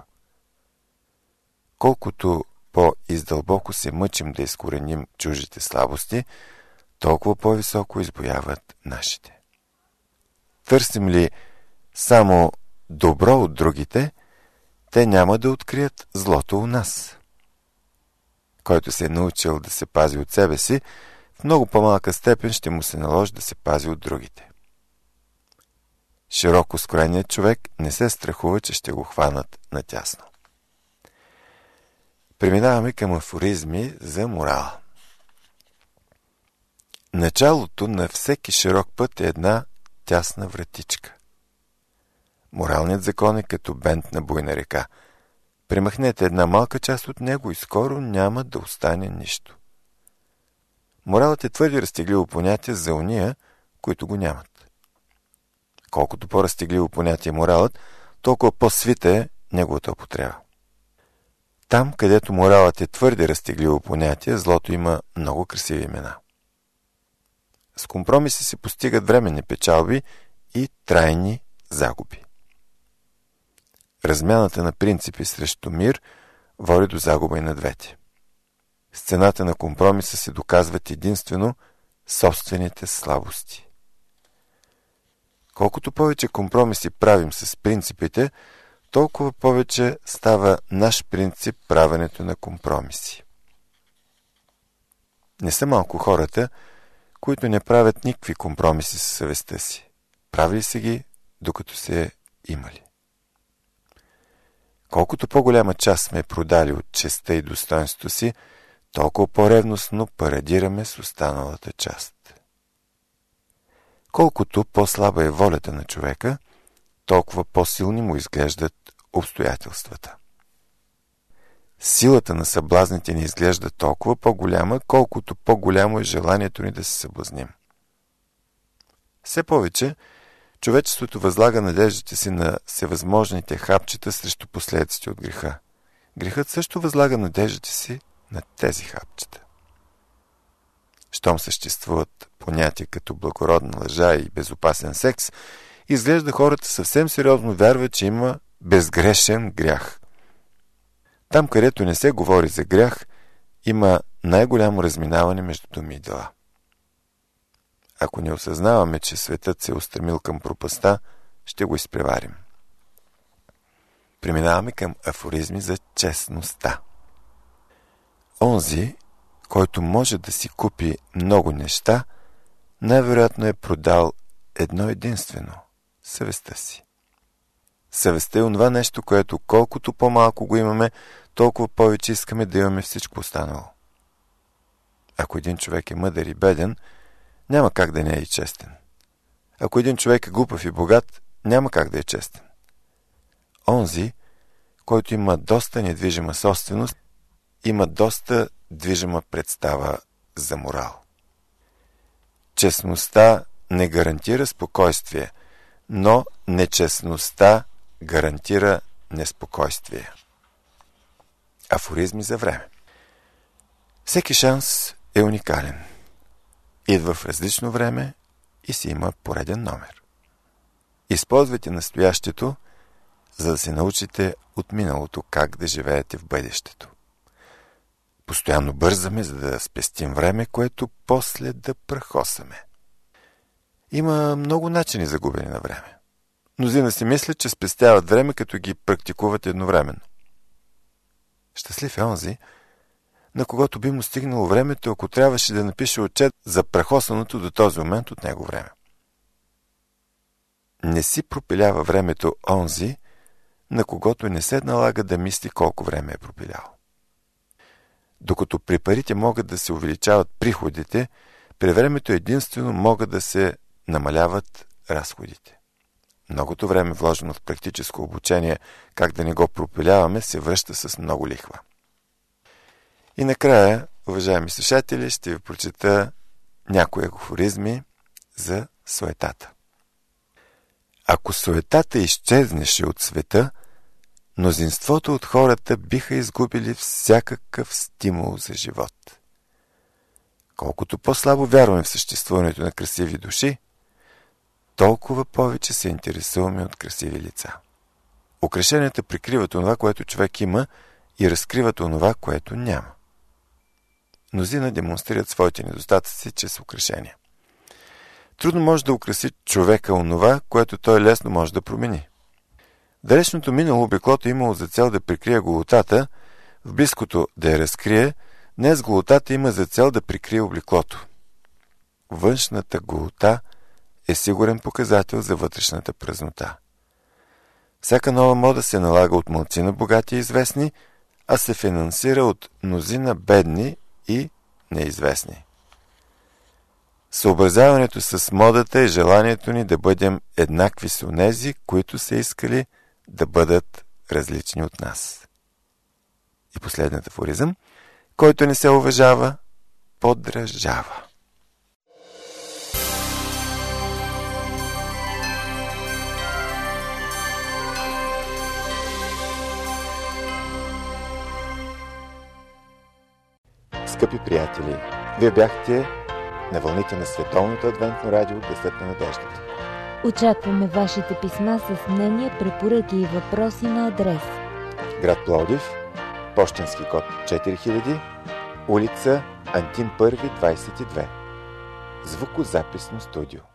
A: Колкото по-издълбоко се мъчим да изкореним чуждите слабости, толкова по-високо избояват нашите. Търсим ли само добро от другите, те няма да открият злото у нас. Който се е научил да се пази от себе си, в много по-малка степен ще му се наложи да се пази от другите. Широко скроеният човек не се страхува, че ще го хванат натясно. Преминаваме към афоризми за морала. Началото на всеки широк път е една тясна вратичка. Моралният закон е като бент на буйна река. Премахнете една малка част от него и скоро няма да остане нищо. Моралът е твърде разтегливо понятие за уния, които го нямат. Колкото по-разтегливо понятие моралът, толкова по-свита е неговата употреба. Там, където моралът е твърде разтегливо понятие, злото има много красиви имена. С компромиси се постигат временни печалби и трайни загуби. Размяната на принципи срещу мир води до загуба и на двете. С цената на компромиса се доказват единствено собствените слабости. Колкото повече компромиси правим с принципите, толкова повече става наш принцип правенето на компромиси. Не са малко хората, които не правят никакви компромиси със съвестта си. Правили са ги, докато се имали. Колкото по-голяма част сме продали от честта и достоинството си, толкова по-ревностно парадираме с останалата част. Колкото по-слаба е волята на човека, толкова по-силни му изглеждат обстоятелствата. Силата на съблазните ни изглежда толкова по-голяма, колкото по-голямо е желанието ни да се съблазним. Все повече, човечеството възлага надеждите си на всевъзможните хапчета срещу последиците от греха. Грехът също възлага надеждите си на тези хапчета. Щом съществуват понятия като благородна лъжа и безопасен секс, изглежда хората съвсем сериозно вярват, че има безгрешен грях. Там, където не се говори за грях, има най-голямо разминаване между думи и дела. Ако не осъзнаваме, че светът се е устремил към пропастта, ще го изпреварим. Преминаваме към афоризми за честността. Онзи, който може да си купи много неща, най-вероятно е продал едно единствено – съвестта си. Съвестта е онова нещо, което колкото по-малко го имаме, толкова повече искаме да имаме всичко останало. Ако един човек е мъдър и беден, няма как да не е и честен. Ако един човек е глупав и богат, няма как да е честен. Онзи, който има доста недвижима собственост, има доста движима представа за морал. Честността не гарантира спокойствие, но нечестността гарантира неспокойствие. Афоризми за време. Всеки шанс е уникален. Идва в различно време и си има пореден номер. Използвайте настоящето, за да се научите от миналото как да живеете в бъдещето. Постоянно бързаме, за да спестим време, което после да прахосаме. Има много начини за губене на време. Мнозина си мислят, че спестяват време, като ги практикуват едновременно. Щастлив е онзи, на когото би му стигнало времето, ако трябваше да напише отчет за прахосаното до този момент от него време. Не си пропилява времето онзи, на когото не се налага да мисли колко време е пропилял. Докато при парите могат да се увеличават приходите, при времето единствено могат да се намаляват разходите. Многото време, вложено в практическо обучение, как да не го пропиляваме, се връща с много лихва. И накрая, уважаеми слушатели, ще ви прочета някои афоризми за суетата. Ако суетата изчезнеше от света, мнозинството от хората биха изгубили всякакъв стимул за живот. Колкото по-слабо вярваме в съществуването на красиви души, толкова повече се интересуваме от красиви лица. Украшенията прикриват онова, което човек има, и разкриват онова, което няма. Мнозина демонстрират своите недостатъци чрез украшения. Трудно може да украси човека онова, което той лесно може да промени. В далечното минало облеклото имало за цел да прикрие голотата, в близкото да я разкрие, днес голотата има за цел да прикрие облеклото. Външната голота е сигурен показател за вътрешната празнота. Всяка нова мода се налага от малцина богати и известни, а се финансира от мнозина бедни и неизвестни. Съобразяването с модата е желанието ни да бъдем еднакви с онези, които са искали да бъдат различни от нас. И последният афоризъм: който не се уважава, подражава. Скъпи приятели, вие бяхте на вълните на Световното адвентно радио Гласът на надеждата.
B: Очакваме вашите писма с мнения, препоръки и въпроси на адрес:
A: град Пловдив, пощенски код 4000, улица Антим 1, 22. Звукозаписно студио.